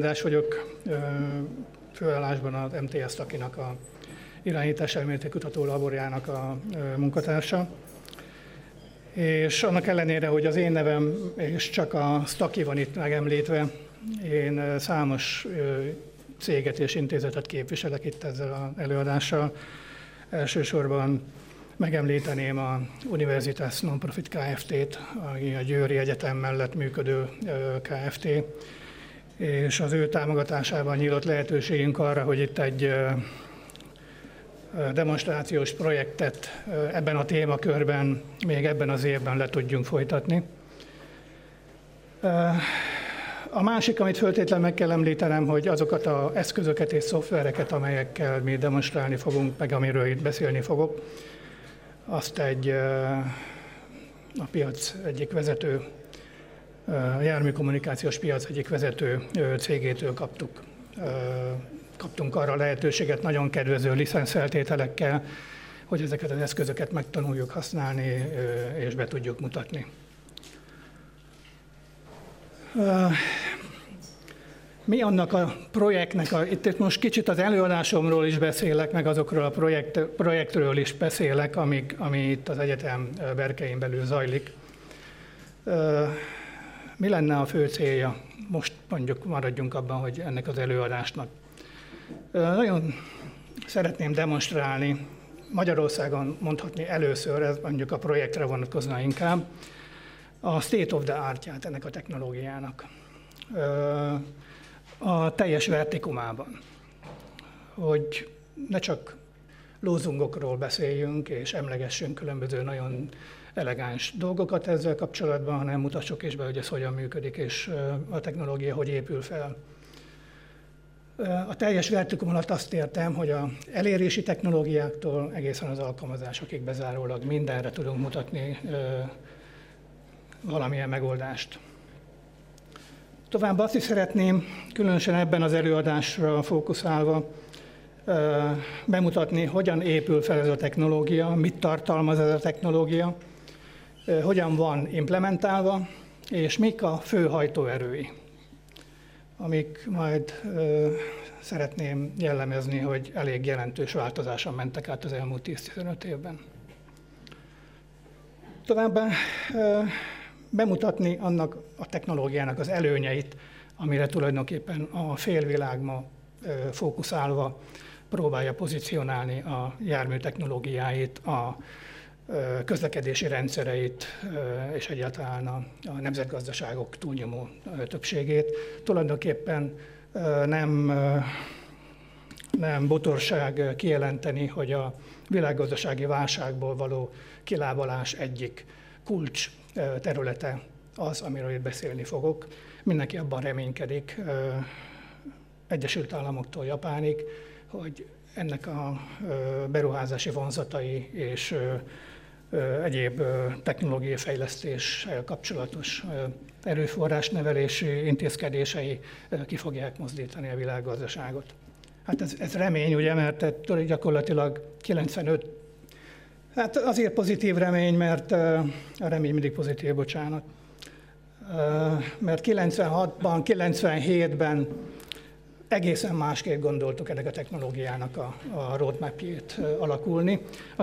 András vagyok, főállásban az MTS Stakinak a irányítás elméleti kutató laborjának a munkatársa. És annak ellenére, hogy az én nevem és csak a Staki van itt megemlítve, én számos céget és intézetet képviselek itt ezzel az előadással. Elsősorban megemlíteném a Universitas Nonprofit Kft-t, ami a Győri Egyetem mellett működő Kft. És az ő támogatásában nyílt lehetőségünk arra, hogy itt egy demonstrációs projektet ebben a témakörben még ebben az évben le tudjunk folytatni. A másik, amit föltétlenül meg kell említenem, hogy azokat az eszközöket és szoftvereket, amelyekkel mi demonstrálni fogunk, meg amiről itt beszélni fogok, azt a piac egyik vezető, a járműkommunikációs piac egyik vezető cégétől kaptunk arra lehetőséget nagyon kedvező licenszeltételekkel, hogy ezeket az eszközöket megtanuljuk használni és be tudjuk mutatni. Mi annak a projektnek, itt most kicsit az előadásomról is beszélek, meg azokról a projektről is beszélek, ami itt az egyetem berkein belül zajlik. Mi lenne a fő célja? Most mondjuk maradjunk abban, hogy ennek az előadásnak. Nagyon szeretném demonstrálni, Magyarországon mondhatni először, ez mondjuk a projektre vonatkozna inkább, a state of the art-ját ennek a technológiának. A teljes vertikumában, hogy ne csak lózungokról beszéljünk és emlegessünk különböző nagyon elegáns dolgokat ezzel kapcsolatban, hanem mutassuk is be, hogy ez hogyan működik, és a technológia hogy épül fel. A teljes vertikum alatt azt értem, hogy az elérési technológiáktól egészen az alkalmazásokig bezárólag mindenre tudunk mutatni valamilyen megoldást. Továbbá azt is szeretném, különösen ebben az előadásra fókuszálva, bemutatni, hogyan épül fel ez a technológia, mit tartalmaz ez a technológia, hogyan van implementálva, és mik a fő hajtóerői, amik majd szeretném jellemezni, hogy elég jelentős változáson mentek át az elmúlt 10-15 évben. Továbbá bemutatni annak a technológiának az előnyeit, amire tulajdonképpen a félvilág ma fókuszálva próbálja pozícionálni a jármű technológiáit, a közlekedési rendszereit és egyáltalán a nemzetgazdaságok túlnyomó többségét. Tulajdonképpen nem botorság kijelenteni, hogy a világgazdasági válságból való kilábalás egyik kulcs területe az, amiről itt beszélni fogok. Mindenki abban reménykedik, Egyesült Államoktól Japánig, hogy ennek a beruházási vonzatai és egyéb technológiai fejlesztéssel kapcsolatos erőforrásnevelési intézkedései ki fogják mozdítani a világgazdaságot. Hát ez remény, ugye, mert gyakorlatilag 95, hát azért pozitív remény, mert a remény mindig pozitív, bocsánat. Mert 96-ban, 97-ben egészen másképp gondoltuk ennek a technológiának a roadmapjét alakulni. A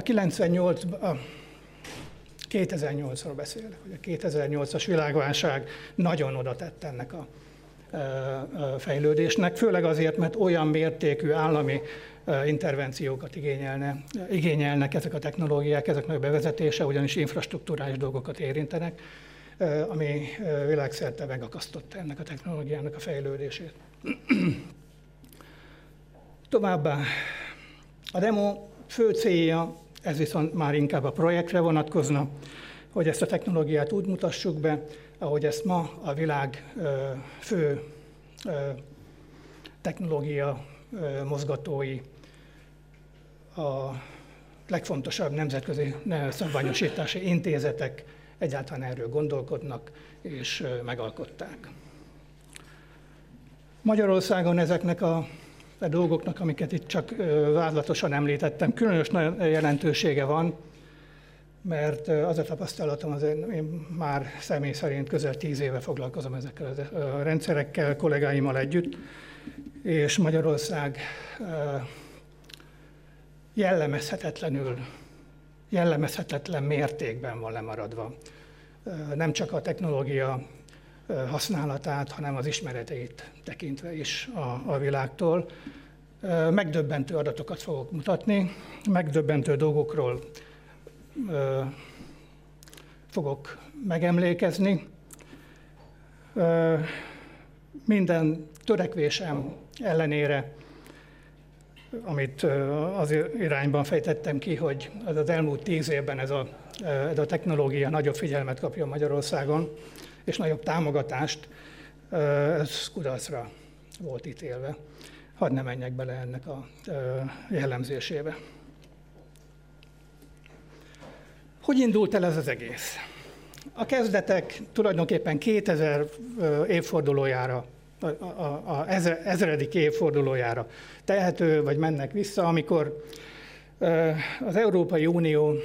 2008-ról beszélek, hogy a 2008-as világválság nagyon oda tett ennek a fejlődésnek, főleg azért, mert olyan mértékű állami intervenciókat igényelnek ezek a technológiák, ezeknek a bevezetése, ugyanis infrastruktúrális dolgokat érintenek, ami világszerte megakasztotta ennek a technológiának a fejlődését. Továbbá a demo fő célja, ez viszont már inkább a projektre vonatkozna, hogy ezt a technológiát úgy mutassuk be, ahogy ezt ma a világ fő technológia mozgatói, a legfontosabb nemzetközi szabványosítási intézetek egyáltalán erről gondolkodnak és megalkották. Magyarországon ezeknek a dolgoknak, amiket itt csak vázlatosan említettem, különös jelentősége van, mert az a tapasztalatom, én már személy szerint közel 10 éve foglalkozom ezekkel a rendszerekkel, kollégáimmal együtt, és Magyarország jellemezhetetlen mértékben van lemaradva. Nem csak a technológia használatát, hanem az ismereteit tekintve is a világtól. Megdöbbentő adatokat fogok mutatni, megdöbbentő dolgokról fogok megemlékezni. Minden törekvésem ellenére, amit az irányban fejtettem ki, hogy az elmúlt 10 évben ez a technológia nagyobb figyelmet kapjon Magyarországon, és nagyobb támogatást, ez kudarcra volt ítélve. Hadd ne menjek bele ennek a jellemzésébe. Hogy indult el ez az egész? A kezdetek tulajdonképpen 2000 évfordulójára, a 1000. évfordulójára tehető, vagy mennek vissza, amikor az Európai Unió,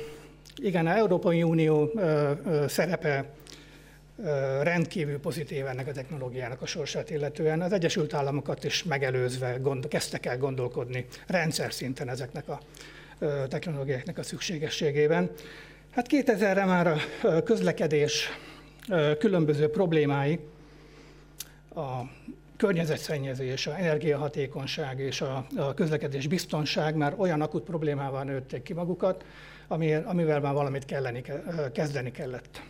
szerepe rendkívül pozitív ennek a technológiának a sorsát illetően. Az Egyesült Államokat is megelőzve kezdtek el gondolkodni rendszer szinten ezeknek a technológiáknak a szükségességében. Hát 2000-re már a közlekedés különböző problémái, a környezetszennyezés, a energiahatékonyság és a közlekedés biztonság már olyan akut problémával nőtték ki magukat, amivel már valamit kezdeni kellett.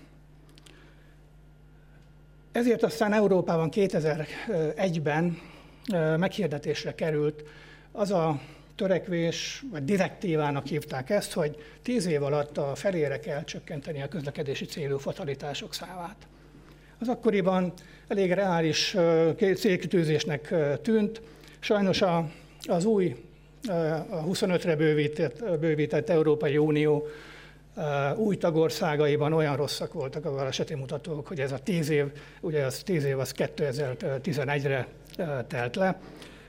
Ezért aztán Európában 2001-ben meghirdetésre került az a törekvés, vagy direktívának hívták ezt, hogy 10 év alatt a felére kell csökkenteni a közlekedési célú fatalitások számát. Az akkoriban elég reális célkitűzésnek tűnt. Sajnos az új, a 25-re bővített Európai Unió új tagországaiban olyan rosszak voltak a baleseti mutatók, hogy ez a 10 év, ugye az 10 év az 2011-re telt le.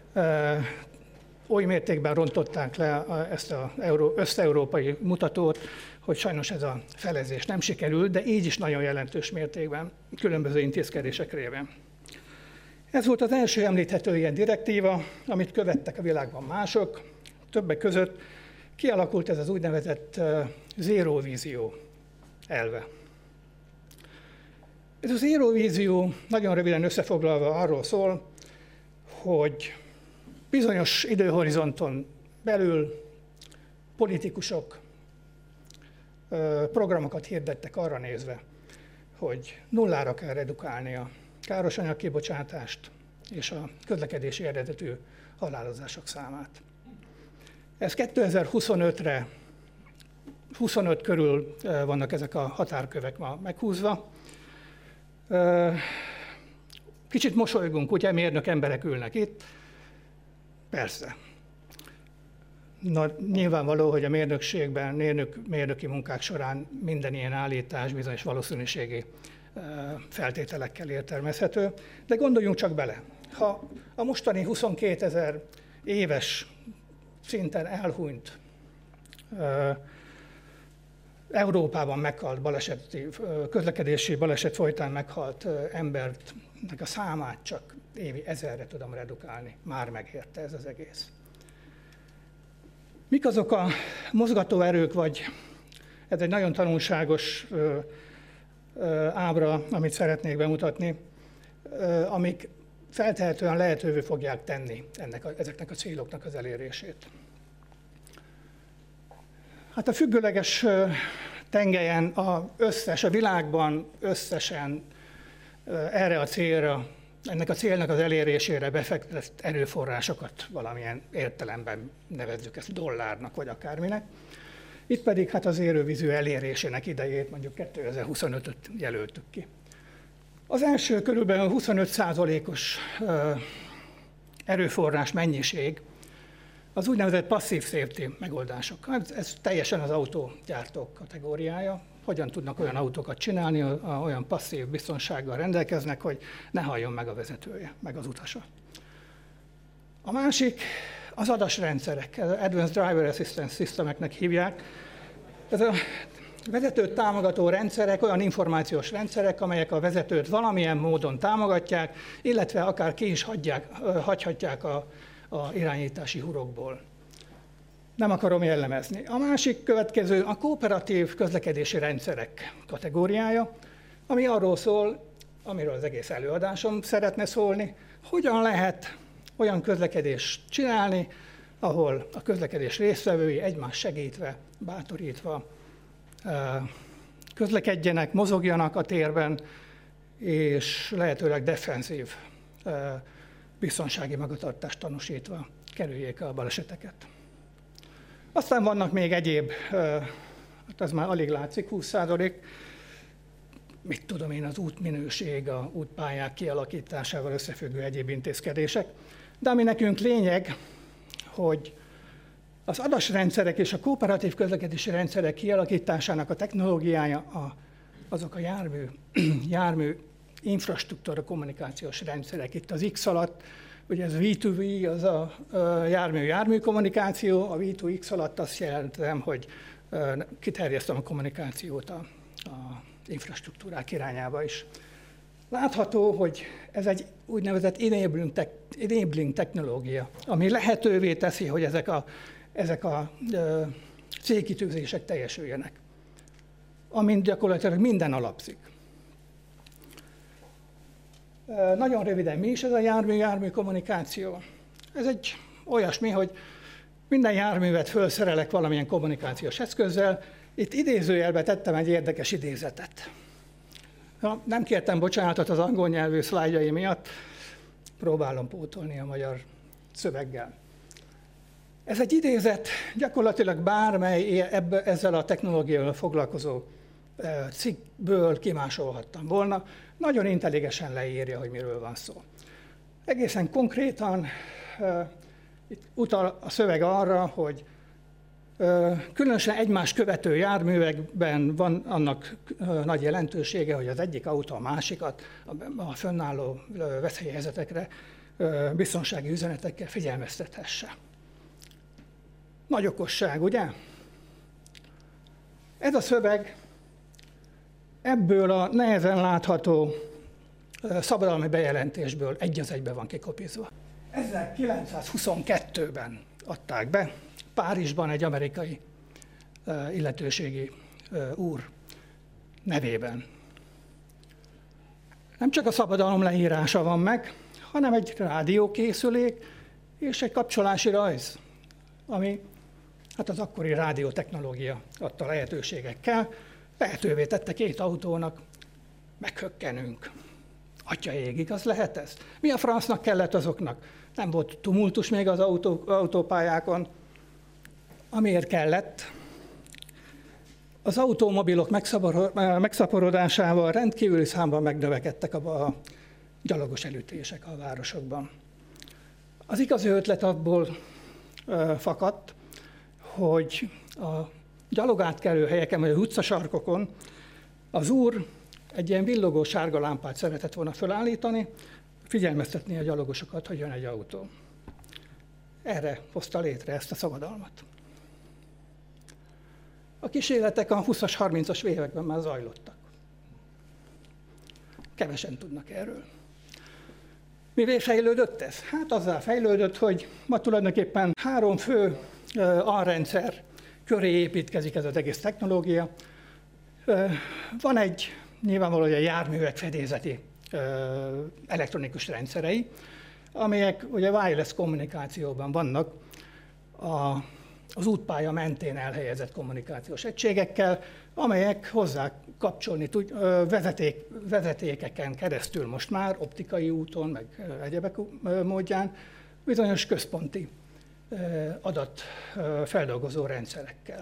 Oly mértékben rontották le ezt az összeurópai mutatót, hogy sajnos ez a felezés nem sikerült, de így is nagyon jelentős mértékben, különböző intézkedések révén. Ez volt az első említhető ilyen direktíva, amit követtek a világban mások. Többek között kialakult ez az úgynevezett zero vízió elve. Ez a zero vízió nagyon röviden összefoglalva arról szól, hogy bizonyos időhorizonton belül politikusok programokat hirdettek arra nézve, hogy nullára kell redukálni a károsanyag kibocsátást és a közlekedési eredetű halálozások számát. Ez 2025-re, 25 körül vannak ezek a határkövek ma meghúzva. Kicsit mosolygunk, ugye mérnök emberek ülnek itt. Persze. Nyilvánvaló, hogy a mérnökségben, mérnöki munkák során minden ilyen állítás bizonyos valószínűségi feltételekkel értelmezhető, de gondoljunk csak bele. Ha a mostani 22 000 éves szinten elhunyt, Európában meghalt közlekedési baleset folytán meghalt embernek a számát csak évi 1000-re tudom redukálni. Már megérte ez az egész. Mik azok a mozgatóerők, vagy ez egy nagyon tanulságos ábra, amit szeretnék bemutatni, amik feltehetően lehetővé fogják tenni ezeknek a céloknak az elérését. Hát a függőleges tengelyen a világban összesen erre a célra, ennek a célnak az elérésére befektetett erőforrásokat valamilyen értelemben nevezzük ezt dollárnak, vagy akárminek. Itt pedig hát az zéró-vízió elérésének idejét, mondjuk 2025-öt jelöltük ki. Az első körülbelül 25%-os erőforrás mennyiség az úgynevezett passzív safety megoldások. Ez teljesen az autógyártók kategóriája. Hogyan tudnak olyan autókat csinálni, olyan passzív biztonsággal rendelkeznek, hogy ne halljon meg a vezetője, meg az utasa. A másik az ADAS rendszerek, Advanced Driver Assistance Systemeknek hívják. Ez a vezetőt támogató rendszerek olyan információs rendszerek, amelyek a vezetőt valamilyen módon támogatják, illetve akár ki is hagyhatják a irányítási hurokból. Nem akarom jellemezni. A másik következő a kooperatív közlekedési rendszerek kategóriája, ami arról szól, amiről az egész előadásom szeretne szólni, hogyan lehet olyan közlekedést csinálni, ahol a közlekedés résztvevői egymást segítve, bátorítva közlekedjenek, mozogjanak a térben, és lehetőleg defenzív biztonsági magatartást tanúsítva kerüljék a baleseteket. Aztán vannak még egyéb, hát ez már alig látszik, 20%, mit tudom én, az útminőség, a útpályák kialakításával összefüggő egyéb intézkedések. De ami nekünk lényeg, hogy az adásrendszerek és a kooperatív közlekedési rendszerek kialakításának a technológiája, azok a jármű infrastruktúra kommunikációs rendszerek. Itt az X alatt, ugye ez V2V, az a jármű-jármű kommunikáció, a V2X alatt azt jelentem, hogy kiterjesztem a kommunikációt a infrastruktúrák irányába is. Látható, hogy ez egy úgynevezett enabling technológia, ami lehetővé teszi, hogy ezek a célkitűzések teljesüljenek, amint gyakorlatilag minden alapszik. Nagyon röviden, mi is ez a jármű-jármű kommunikáció? Ez egy olyasmi, hogy minden járművet felszerelek valamilyen kommunikációs eszközzel. Itt idézőjelbe tettem egy érdekes idézetet. Nem kértem bocsánatot az angol nyelvű szlájdjai miatt, próbálom pótolni a magyar szöveggel. Ez egy idézet, gyakorlatilag bármely ezzel a technológiával foglalkozó cikkből kimásolhattam volna, nagyon intelligensen leírja, hogy miről van szó. Egészen konkrétan itt utal a szöveg arra, hogy különösen egymást követő járművekben van annak nagy jelentősége, hogy az egyik autó a másikat a fönnálló veszélyhelyzetekre biztonsági üzenetekkel figyelmeztethesse. Nagy okosság, ugye? Ez a szöveg ebből a nehezen látható szabadalmi bejelentésből egy az egybe van kikopizva. 1922-ben adták be, Párizsban egy amerikai illetőségi úr nevében. Nem csak a szabadalom leírása van meg, hanem egy rádiókészülék és egy kapcsolási rajz, ami hát az akkori rádiótechnológia adta lehetőségekkel lehetővé tette két autónak, meghökkenünk. Atya ég, igaz lehet ez? Mi a francnak kellett azoknak? Nem volt tumultus még az autópályákon. Amiért kellett, az automobilok megszaporodásával rendkívüli számban megnövekedtek a gyalogos elütések a városokban. Az igazi ötlet abból fakadt, hogy a gyalogátkelő helyeken, vagy az utcasarkokon az úr egy ilyen villogó sárga lámpát szeretett volna felállítani, figyelmeztetni a gyalogosokat, hogy jön egy autó. Erre hozta létre ezt a szabadalmat. A kísérletek a 20-as, 30-as években már zajlottak. Kevesen tudnak erről. Mivel fejlődött ez? Hát azzal fejlődött, hogy ma tulajdonképpen 3 fő alrendszer köré építkezik ez az egész technológia. Van egy nyilvánvalóan a járművek fedélzeti elektronikus rendszerei, amelyek ugye wireless kommunikációban vannak az útpálya mentén elhelyezett kommunikációs egységekkel, amelyek hozzá kapcsolni vezetékeken keresztül most már, optikai úton, meg egyebek módján, bizonyos központi adatfeldolgozó rendszerekkel.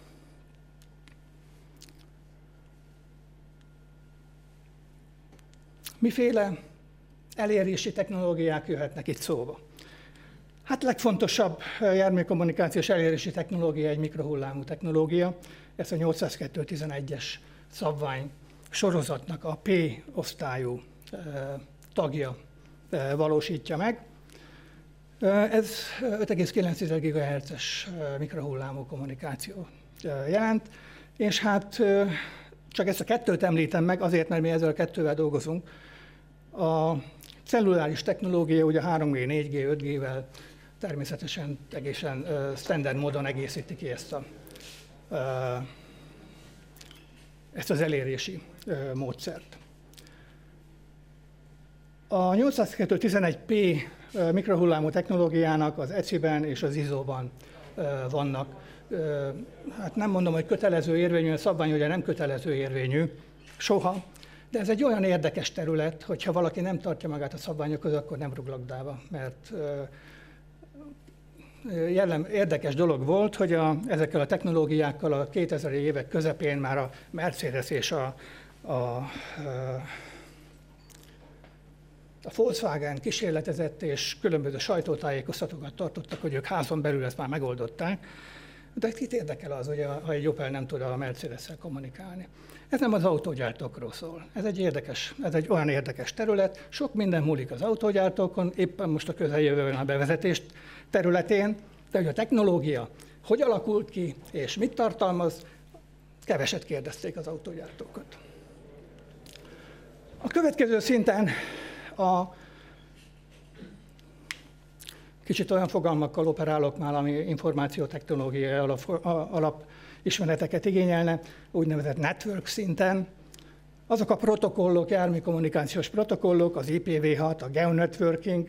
Miféle elérési technológiák jöhetnek itt szóba? Hát legfontosabb járműkommunikációs elérési technológia egy mikrohullámú technológia. Ez a 802.11-es szabvány sorozatnak a P osztályú tagja valósítja meg. Ez 5,9 GHz-es mikrohullámú kommunikáció jelent, És hát csak ezt a kettőt említem meg, azért, mert mi ezzel a kettővel dolgozunk. A celluláris technológia ugye 3G, 4G, 5G-vel természetesen egészen standard módon egészíti ki ezt az elérési módszert. A 802.11p mikrohullámú technológiának az ECI-ben és az ISO-ban vannak. Hát nem mondom, hogy kötelező érvényű, a szabvány ugye nem kötelező érvényű, soha, de ez egy olyan érdekes terület, hogyha valaki nem tartja magát a szabványokhoz, akkor nem rúg labdába, mert érdekes dolog volt, hogy ezekkel a technológiákkal a 2000-es évek közepén már a Mercedes és a Volkswagen kísérletezett, és különböző sajtótájékoztatókat tartottak, hogy ők házon belül ezt már megoldották. De kit érdekel az, hogy ha egy Opel nem tud a Mercedes-szel kommunikálni. Ez nem az autógyártókról szól. Ez egy olyan érdekes terület. Sok minden múlik az autógyártókon, éppen most a közeljövőben a bevezetés területén, de hogy a technológia hogy alakult ki, és mit tartalmaz, keveset kérdezték az autógyártókat. A következő szinten kicsit olyan fogalmakkal operálok már, ami információtechnológiai alapismereteket igényelne, úgynevezett network szinten. Azok a protokollok, jármű kommunikációs protokollok, az IPv6, a geonetworking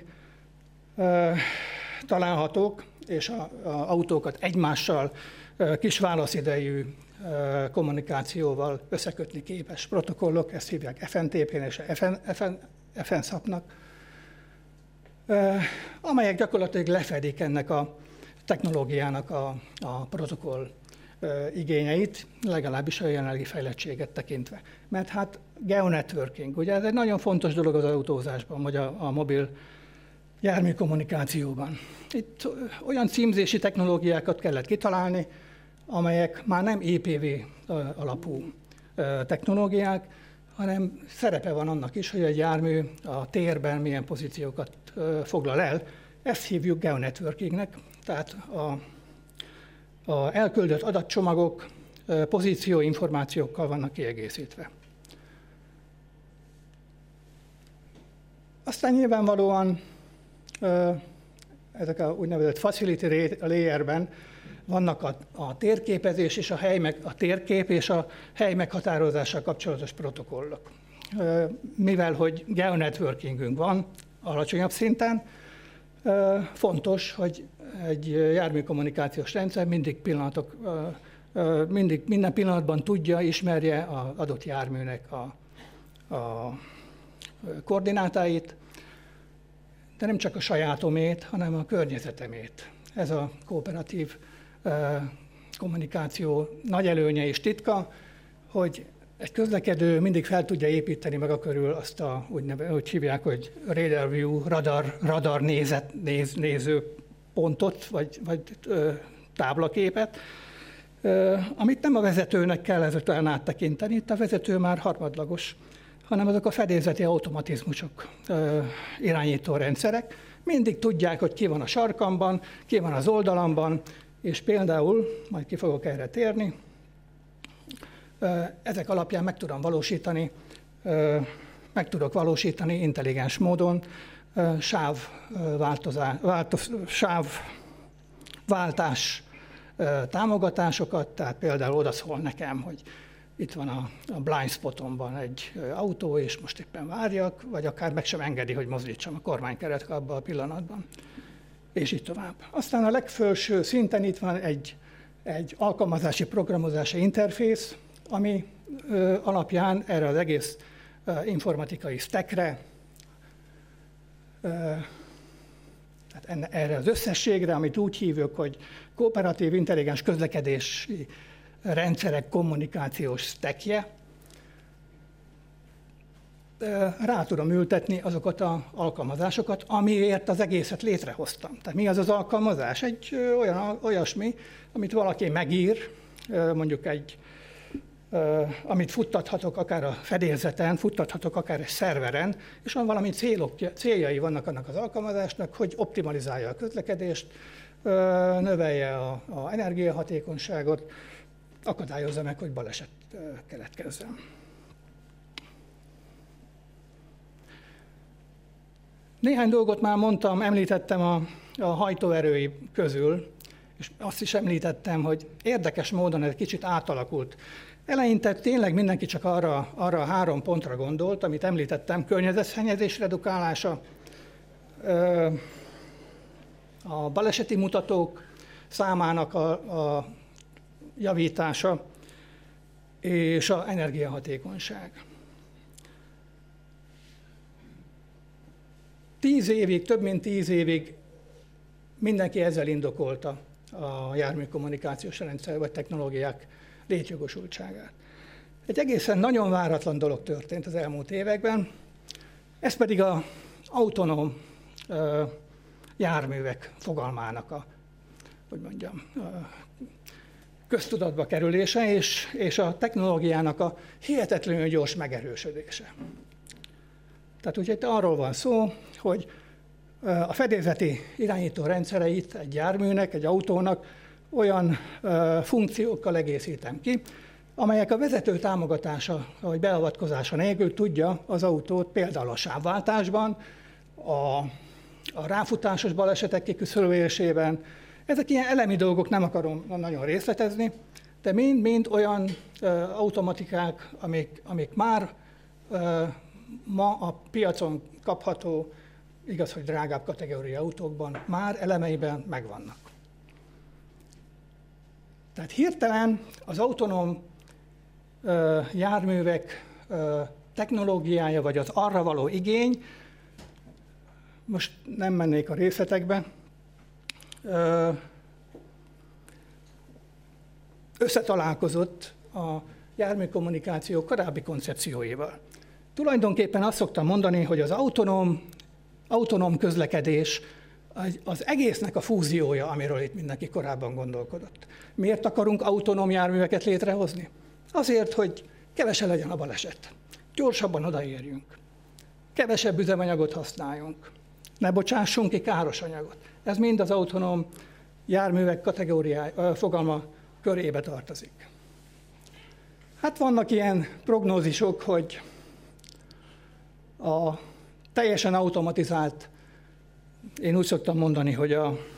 találhatók, és az autókat egymással kis válaszidejű kommunikációval összekötni képes protokollok, ezt hívják FNTP-n és FNSAP-nak, amelyek gyakorlatilag lefedik ennek a technológiának a protokoll igényeit, legalábbis a jelenlegi fejlettséget tekintve. Mert hát geonetworking, ugye ez egy nagyon fontos dolog az autózásban, vagy a mobil jármű kommunikációban. Itt olyan címzési technológiákat kellett kitalálni, amelyek már nem IPv alapú technológiák, hanem szerepe van annak is, hogy egy jármű a térben milyen pozíciókat foglal el. Ezt hívjuk geonetworkingnek, tehát a elküldött adatcsomagok pozícióinformációkkal vannak kiegészítve. Aztán nyilvánvalóan ezek a úgynevezett facility layerben vannak a térképezés és a térkép és a hely meghatározással kapcsolatos protokollok. Mivel hogy geonetworkingünk van alacsonyabb szinten, fontos, hogy egy járműkommunikációs rendszer minden pillanatban tudja, ismerje az adott járműnek a koordinátáit, de nem csak a sajátomét, hanem a környezetemét. Ez a kooperatív kommunikáció nagy előnye és titka, hogy egy közlekedő mindig fel tudja építeni maga körül azt úgy hívják, hogy radar view, radar néző pontot, vagy táblaképet, amit nem a vezetőnek kell ezután áttekinteni, itt a vezető már harmadlagos, hanem azok a fedélzeti automatizmusok, irányító rendszerek. Mindig tudják, hogy ki van a sarkamban, ki van az oldalamban, és például, majd ki fogok erre térni, ezek alapján meg tudok valósítani intelligens módon sávváltás támogatásokat, tehát például oda szól nekem, hogy itt van a blind spotomban egy autó, és most éppen várjak, vagy akár meg sem engedi, hogy mozdítsam a kormánykeret abban a pillanatban, és így tovább. Aztán a legfelső szinten itt van egy alkalmazási programozási interfész, ami alapján erre az egész informatikai stackre, tehát erre az összességre, amit úgy hívjuk, hogy kooperatív intelligens közlekedési rendszerek kommunikációs stackje, rá tudom ültetni azokat az alkalmazásokat, amiért az egészet létrehoztam. Tehát mi az az alkalmazás? Egy olyasmi, amit valaki megír, mondjuk amit futtathatok akár a fedélzeten, futtathatok akár egy szerveren, és van valami céljai vannak annak az alkalmazásnak, hogy optimalizálja a közlekedést, növelje az energiahatékonyságot, akadályozza meg, hogy baleset keletkezzen. Néhány dolgot már mondtam, említettem a hajtóerői közül, és azt is említettem, hogy érdekes módon ez kicsit átalakult. Eleinte tényleg mindenki csak arra a 3 pontra gondolt, amit említettem, környezetszennyezés redukálása, a baleseti mutatók számának a javítása és az energiahatékonyság. 10 évig, több mint 10 évig mindenki ezzel indokolta a járműkommunikációs rendszer vagy technológiák létjogosultságát. Egy egészen nagyon váratlan dolog történt az elmúlt években, ez pedig az autonóm járművek fogalmának köztudatba kerülése és a technológiának a hihetetlenül gyors megerősödése. Tehát ugye itt arról van szó, hogy a fedélzeti irányító rendszereit egy járműnek, egy autónak olyan funkciókkal egészítem ki, amelyek a vezető támogatása vagy beavatkozása nélkül tudja az autót például a sávváltásban, a ráfutásos balesetek kiküszöbölésében. Ezek ilyen elemi dolgok, nem akarom nagyon részletezni, de mind olyan automatikák, amik már ma a piacon kapható, igaz, hogy drágább kategóriai autókban már elemeiben megvannak. Tehát hirtelen az autonóm járművek technológiája, vagy az arra való igény, most nem mennék a részletekbe, összetalálkozott a járműkommunikáció korábbi koncepcióival. Tulajdonképpen azt szoktam mondani, hogy az autonóm közlekedés az egésznek a fúziója, amiről itt mindenki korábban gondolkodott. Miért akarunk autonóm járműveket létrehozni? Azért, hogy kevesebb legyen a baleset. Gyorsabban odaérjünk. Kevesebb üzemanyagot használjunk. Ne bocsássunk ki káros anyagot. Ez mind az autonóm járművek fogalma körébe tartozik. Hát vannak ilyen prognózisok, hogy a teljesen automatizált, én úgy szoktam mondani, hogy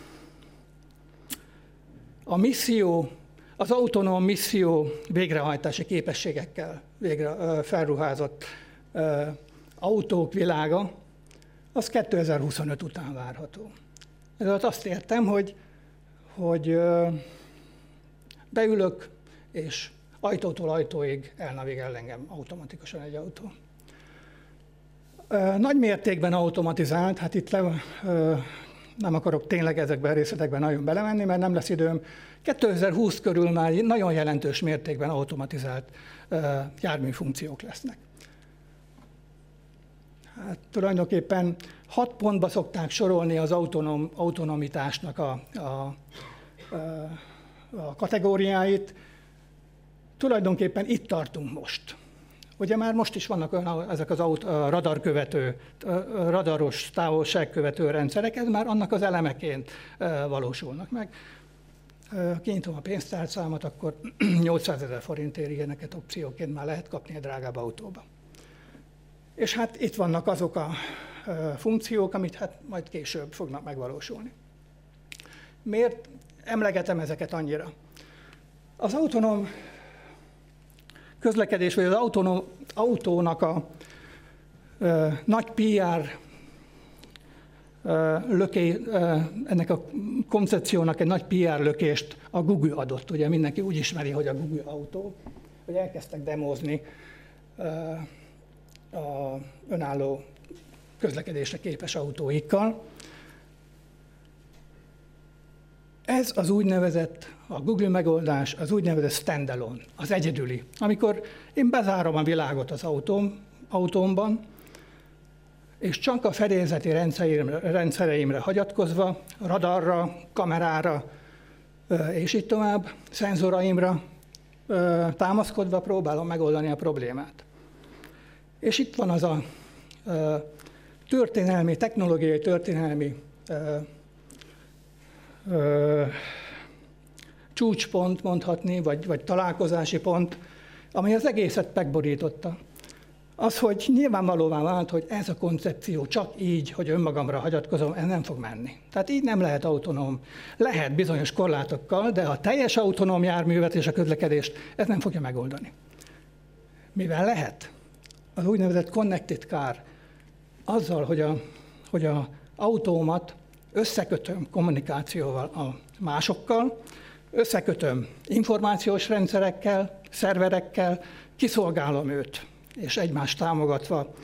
a misszió, az autonóm misszió végrehajtási képességekkel felruházott autók világa, az 2025 után várható. Ez alatt azt értem, hogy beülök, és ajtótól ajtóig elnavigál engem automatikusan egy autó. Nagy mértékben automatizált, hát itt nem akarok tényleg ezekben a részletekben nagyon belemenni, mert nem lesz időm. 2020 körül már nagyon jelentős mértékben automatizált járműfunkciók lesznek. Hát tulajdonképpen 6 pontba szokták sorolni az autonomitásnak a kategóriáit. Tulajdonképpen itt tartunk most. Ugye már most is vannak ezek az radarkövető, radaros távolságkövető rendszerek, ez már annak az elemeként valósulnak meg. Kinyitom a pénztárcámat, akkor 800 000 forintért ilyeneket opcióként már lehet kapni egy drágább autóba. És hát itt vannak azok a funkciók, amit hát majd később fognak megvalósulni. Miért emlegetem ezeket annyira? Az autonóm közlekedés, vagy az autónak a nagy PR ennek a koncepciónak egy nagy PR lökést a Google adott. Ugye mindenki úgy ismeri, hogy a Google autó, hogy elkezdtek demózni a önálló közlekedésre képes autóikkal. Ez az úgynevezett, a Google megoldás, az úgynevezett standalone, az egyedüli. Amikor én bezárom a világot az autómban, és csak a fedélzeti rendszereimre hagyatkozva, radarra, kamerára, és így tovább, szenzoraimra támaszkodva próbálom megoldani a problémát. És itt van az a technológiai történelmi csúcspont mondhatni, vagy találkozási pont, ami az egészet megborította. Az, hogy nyilvánvalóvá vált, hogy ez a koncepció csak így, hogy önmagamra hagyatkozom, ez nem fog menni. Tehát így nem lehet autonóm. Lehet bizonyos korlátokkal, de a teljes autonóm járművet és a közlekedést ez nem fogja megoldani. Mivel lehet? Az úgynevezett connected car azzal, hogy a autómat összekötöm kommunikációval a másokkal, összekötöm információs rendszerekkel, szerverekkel, kiszolgálom őt, és egymást támogatva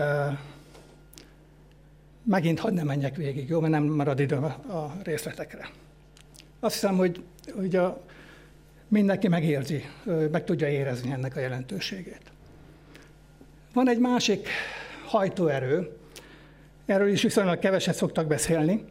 megint hadd ne menjek végig, jó, mert nem marad időm a részletekre. Azt hiszem, hogy mindenki megérzi, meg tudja érezni ennek a jelentőségét. Van egy másik hajtóerő, erről is viszonylag keveset szoktak beszélni,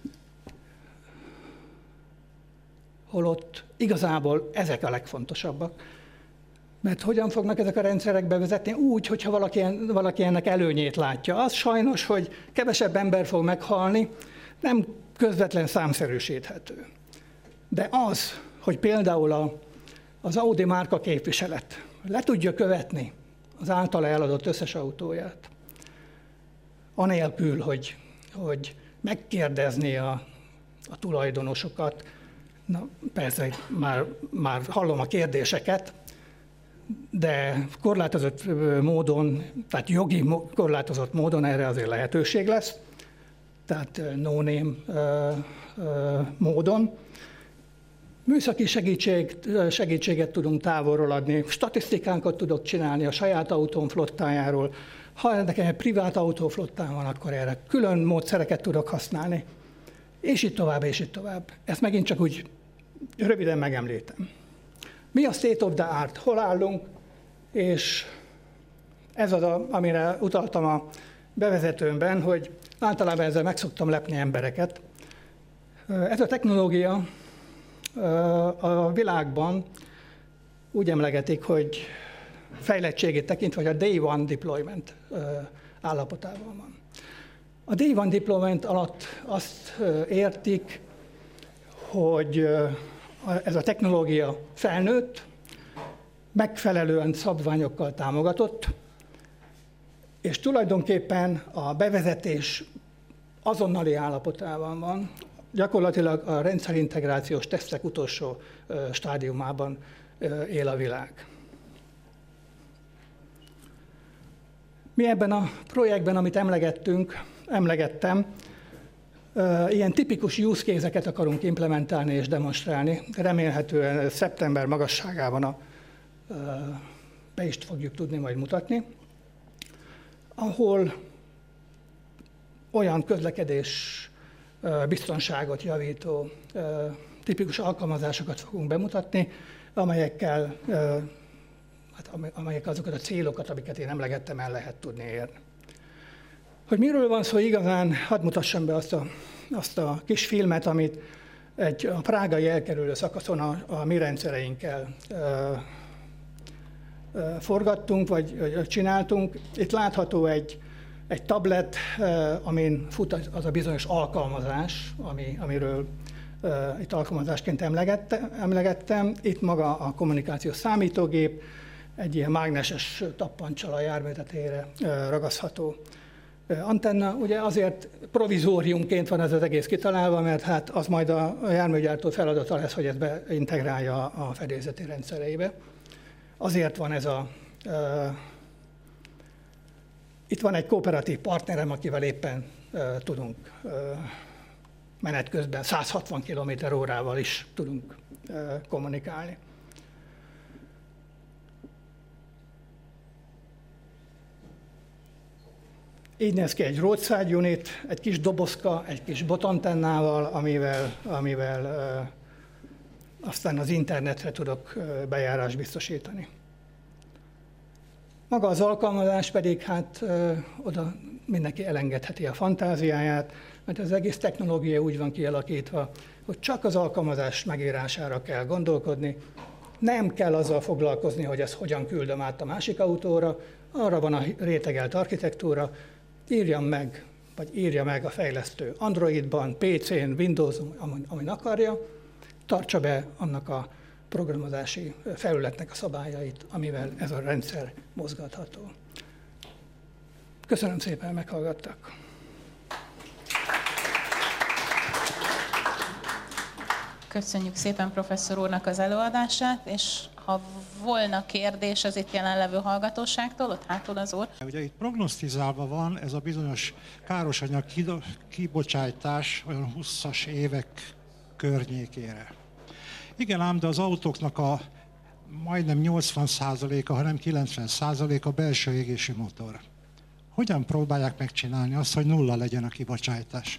holott igazából ezek a legfontosabbak. Mert hogyan fognak ezek a rendszerek bevezetni? Úgy, hogyha valaki ennek előnyét látja. Az sajnos, hogy kevesebb ember fog meghalni, nem közvetlen számszerűsíthető. De az, hogy például az Audi márka képviselet le tudja követni az általa eladott összes autóját, anélkül, hogy megkérdezné a tulajdonosokat. Na, persze, már hallom a kérdéseket, de korlátozott módon, tehát jogi korlátozott módon erre azért lehetőség lesz, tehát no-name módon. Műszaki segítséget tudunk távolról adni, statisztikánkat tudok csinálni a saját autóm flottájáról. Ha ennek egy privát autóflottán van, akkor erre külön módszereket tudok használni, és így tovább, és így tovább. Ezt megint csak úgy röviden megemlítem. Mi a state of the art? Hol állunk? És ez az, amire utaltam a bevezetőmben, hogy általában ezzel meg szoktam lepni embereket. Ez a technológia a világban úgy emlegetik, hogy fejlettségét tekintve, hogy a day one deployment állapotában van. A day one deployment alatt azt értik, hogy ez a technológia felnőtt, megfelelően szabványokkal támogatott, és tulajdonképpen a bevezetés azonnali állapotában van, gyakorlatilag a rendszerintegrációs tesztek utolsó stádiumában él a világ. Mi ebben a projektben, amit emlegettem, ilyen tipikus use case-eket akarunk implementálni és demonstrálni. Remélhetően szeptember magasságában be is fogjuk tudni majd mutatni, ahol olyan közlekedés biztonságot javító tipikus alkalmazásokat fogunk bemutatni, amelyek azokat a célokat, amiket én emlegettem, el lehet tudni érni. Hogy miről van szó igazán, hadd mutassam be azt a kis filmet, amit a prágai elkerülő szakaszon a mi rendszereinkkel forgattunk, vagy csináltunk. Itt látható egy tablet, amin fut az a bizonyos alkalmazás, amiről itt alkalmazásként emlegettem. Itt maga a kommunikációs számítógép, egy ilyen mágneses tappancsal a jármű tetejére ragasztható antenna. Ugye azért provizóriumként van ez az egész kitalálva, mert hát az majd a járműgyártó feladata lesz, hogy ezt beintegrálja a fedélzeti rendszereibe. Azért van ez itt van egy kooperatív partnerem, akivel éppen tudunk menet közben 160 km/órával is tudunk kommunikálni. Így néz ki egy roadside unit, egy kis dobozka, egy kis botantennával, amivel aztán az internetre tudok bejárást biztosítani. Maga az alkalmazás pedig hát oda mindenki elengedheti a fantáziáját, mert az egész technológia úgy van kialakítva, hogy csak az alkalmazás megírására kell gondolkodni, nem kell azzal foglalkozni, hogy ezt hogyan küldöm át a másik autóra, arra van a rétegelt architektúra, írja meg a fejlesztő Androidban, PC-n, Windows-on, amin akarja, tartsa be annak a programozási felületnek a szabályait, amivel ez a rendszer mozgatható. Köszönöm szépen, meghallgattak. Köszönjük szépen professzor úrnak az előadását, és ha volna kérdés az itt jelenlevő hallgatóságtól, ott hátul az úr. Ugye itt prognosztizálva van ez a bizonyos károsanyag kibocsátás olyan 20-as évek környékére. Igen ám, de az autóknak a majdnem 80%-a, hanem 90% a belső égési motor. Hogyan próbálják megcsinálni azt, hogy nulla legyen a kibocsátás?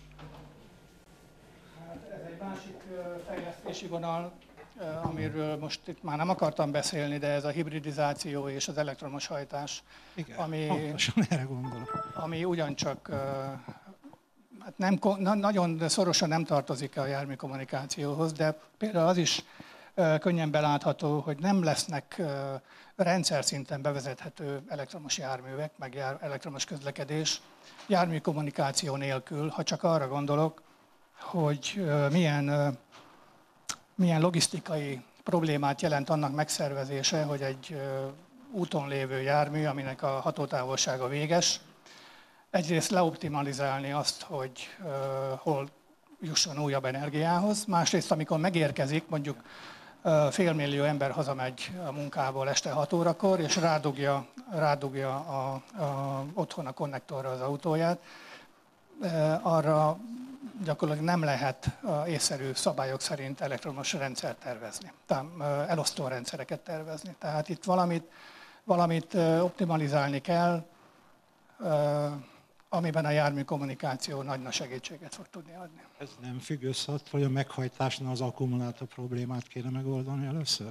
Hát ez egy másik fejlesztési vonal, amiről most itt már nem akartam beszélni, de ez a hibridizáció és az elektromos hajtás. Igen, ami, pontosan erre gondolok. Ami ugyancsak hát nem, nagyon szorosan nem tartozik a jármű kommunikációhoz, de például az is könnyen belátható, hogy nem lesznek rendszer szinten bevezethető elektromos járművek, meg elektromos közlekedés jármű kommunikáció nélkül, ha csak arra gondolok, hogy milyen logisztikai problémát jelent annak megszervezése, hogy egy úton lévő jármű, aminek a hatótávolsága véges, egyrészt leoptimalizálni azt, hogy hol jusson újabb energiához, másrészt amikor megérkezik, mondjuk félmillió ember hazamegy a munkából este 6 órakor, és rádugja otthon a konnektorra az autóját, arra gyakorlatilag nem lehet észszerű szabályok szerint elektromos rendszert tervezni, elosztó rendszereket tervezni. Tehát itt valamit optimalizálni kell, amiben a jármű kommunikáció nagy segítséget fog tudni adni. Ez nem függ össze attól, hogy a meghajtásnál az akkumulátor problémát kéne megoldani először?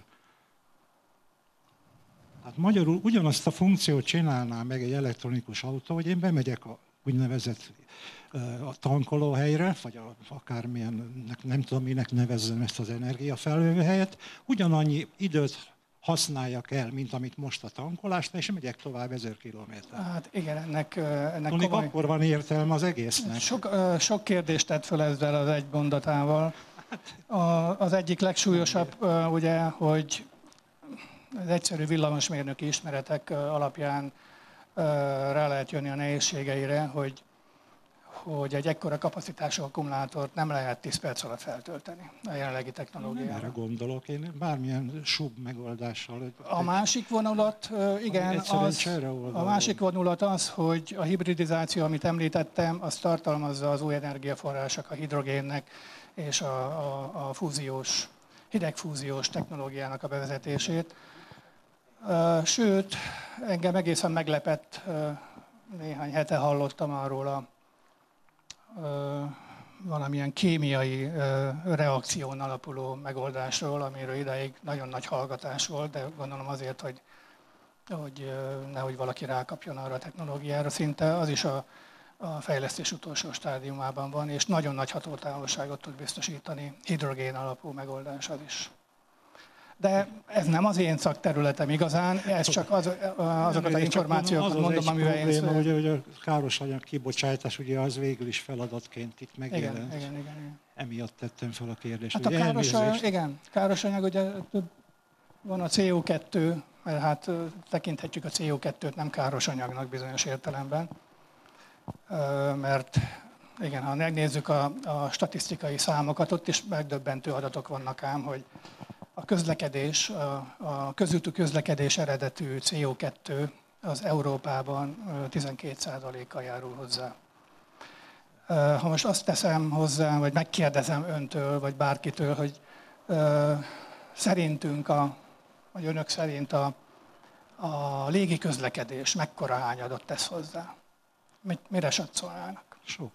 Hát magyarul ugyanazt a funkciót csinálná meg egy elektronikus autó, hogy én bemegyek a úgynevezett a tankolóhelyre, vagy akármilyen, nem tudom, minek nevezzem ezt az energiafelvevőhelyet, ugyanannyi időt használjak el, mint amit most a tankolásnál, és megyek tovább 1000 kilométer. Hát igen, ennek komoly... Akkor van értelme az egésznek. Sok kérdést tett fel ezzel az egy mondatával. Az egyik legsúlyosabb, ugye, hogy az egyszerű villamosmérnöki ismeretek alapján rá lehet jönni a nehézségeire, hogy egy ekkora kapacitású akkumulátort nem lehet 10 perc alatt feltölteni a jelenlegi technológiára. Erre gondolok én, bármilyen sub megoldással. A másik vonulat, igen, a másik vonulat az, hogy a hibridizáció, amit említettem, az tartalmazza az új energiaforrások, a hidrogénnek és a fúziós, hidegfúziós technológiának a bevezetését. Sőt, engem egészen meglepett, néhány hete hallottam arról valamilyen kémiai reakción alapuló megoldásról, amiről ideig nagyon nagy hallgatás volt, de gondolom azért, hogy nehogy valaki rákapjon arra a technológiára. Szinte az is a fejlesztés utolsó stádiumában van, és nagyon nagy hatótávolságot tud biztosítani, hidrogén alapú megoldás az is. De ez nem az én szakterületem igazán, ez csak azokat az információkat mondom, amivel én szólom. Hogy a károsanyag kibocsátás ugye az végül is feladatként itt megjelent. Igen. Emiatt tettem fel a kérdést. Hát a károsanyag, ugye van a CO2, mert hát tekinthetjük a CO2-t nem károsanyagnak bizonyos értelemben, mert igen, ha megnézzük a statisztikai számokat, ott is megdöbbentő adatok vannak ám, hogy a közlekedés, a közúti közlekedés eredetű CO2 az Európában 12%-kal járul hozzá. Ha most azt teszem hozzá, vagy megkérdezem öntől, vagy bárkitől, hogy szerintünk, vagy önök szerint a légi közlekedés mekkora hányadot tesz hozzá? Mire satszolnának? Sok.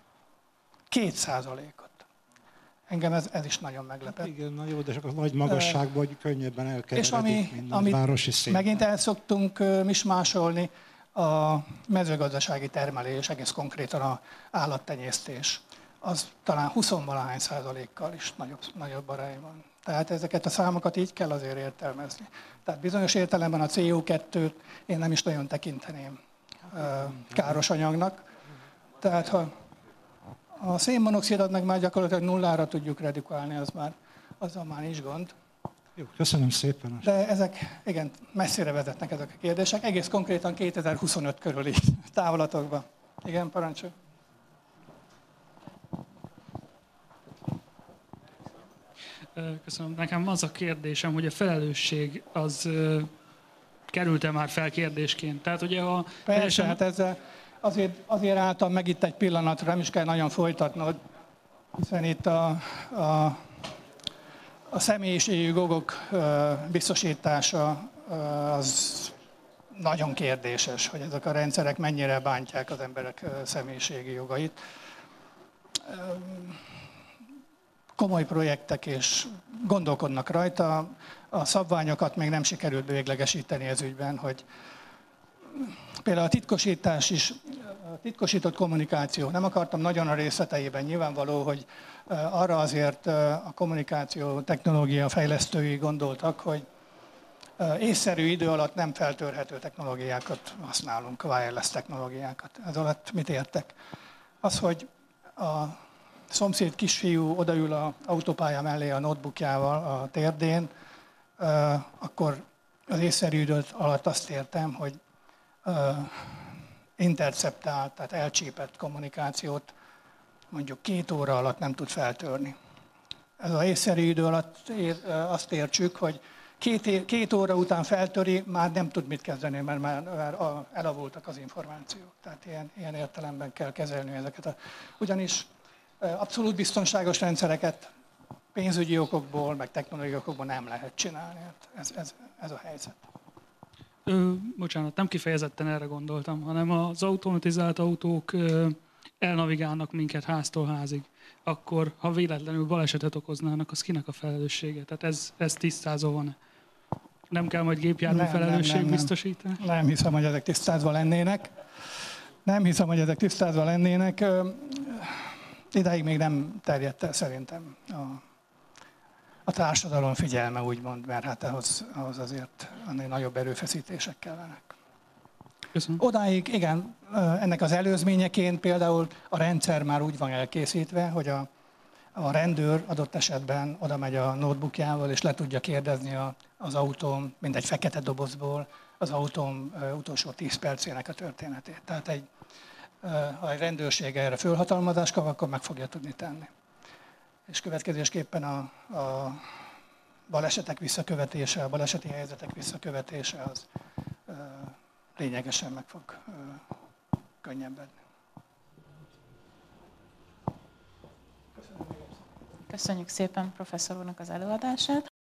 2%-ot. Engem ez is nagyon meglepett. Igen, na jó, de csak a nagy magasságban, hogy könnyebben elkeveredik, mint a városi szint. Megint el szoktunk mismásolni, a mezőgazdasági termelés, egész konkrétan az állattenyésztés, az talán 20-valahány százalékkal is nagyobb arányban. Tehát ezeket a számokat így kell azért értelmezni. Tehát bizonyos értelemben a CO2-t én nem is nagyon tekinteném káros anyagnak. Tehát ha a szénmonoxidot meg már gyakorlatilag nullára tudjuk redukálni, azzal már nincs gond. Jó, köszönöm szépen. De ezek, igen, messzire vezetnek ezek a kérdések, egész konkrétan 2025 körüli távolatokba. Igen, parancsolj. Köszönöm. Nekem az a kérdésem, hogy a felelősség az került-e már fel kérdésként? Tehát ugye a... Persze, hát ezzel azért álltam meg itt egy pillanatra, nem is kell nagyon folytatnod, hiszen itt a személyiségi jogok biztosítása az nagyon kérdéses, hogy ezek a rendszerek mennyire bántják az emberek személyiségi jogait. Komoly projektek és gondolkodnak rajta, a szabványokat még nem sikerült véglegesíteni ez ügyben, hogy például a titkosítás is, a titkosított kommunikáció, nem akartam nagyon a részleteiben, nyilvánvaló, hogy arra azért a kommunikáció technológia fejlesztői gondoltak, hogy észszerű idő alatt nem feltörhető technológiákat használunk, wireless technológiákat. Ez alatt mit értek? Az, hogy a szomszéd kisfiú odaül az autópálya mellé a notebookjával a térdén, akkor az észszerű idő alatt azt értem, hogy interceptált, tehát elcsípett kommunikációt mondjuk 2 óra alatt nem tud feltörni. Ez az észszerű idő alatt azt értsük, hogy 2 óra után feltöri, már nem tud mit kezdeni, mert már elavultak az információk. Tehát ilyen értelemben kell kezelni ezeket. Ugyanis abszolút biztonságos rendszereket pénzügyi okokból, meg technológiai okokból nem lehet csinálni. Ez a helyzet. Bocsánat, nem kifejezetten erre gondoltam, hanem az automatizált autók elnavigálnak minket háztól házig. Akkor, ha véletlenül balesetet okoznának, az kinek a felelőssége? Tehát ez tisztázva van-e? Nem kell majd gépjármű felelősség biztosítani? Nem hiszem, hogy ezek tisztázva lennének. Idáig még nem terjedt el szerintem a társadalom figyelme, úgymond, mert hát ahhoz azért annál nagyobb erőfeszítések kellenek. Köszönöm. Odáig, igen, ennek az előzményeként például a rendszer már úgy van elkészítve, hogy a rendőr adott esetben oda megy a notebookjával, és le tudja kérdezni az autóm, mindegy fekete dobozból, az autóm utolsó 10 percének a történetét. Tehát ha egy rendőrség erre fölhatalmazást kap, akkor meg fogja tudni tenni. És következésképpen a balesetek visszakövetése, a baleseti helyzetek visszakövetése az lényegesen meg fog könnyebbedni. Köszönjük szépen professzor úrnak az előadását.